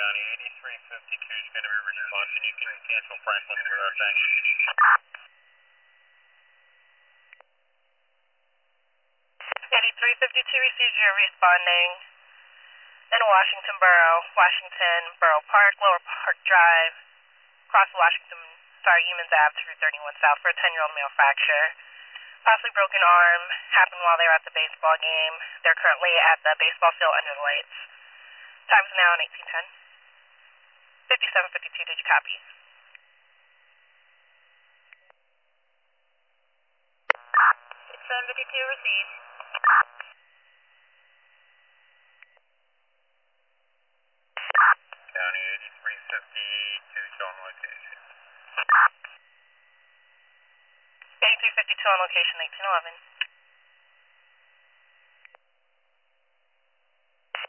County 8352 is going to be responding. You can cancel Franklin with our thanks. 8352 received your responding in Washington Borough Park, Lower Park Drive, across Humans Ave through 31 South for a 10-year-old male fracture. Possibly broken arm, happened while they were at the baseball game. They're currently at the baseball field under the lights. Time's now 18:10. 5752, did you copy? It's 752 received. County 8352 is on location. 8352 on location, 1811.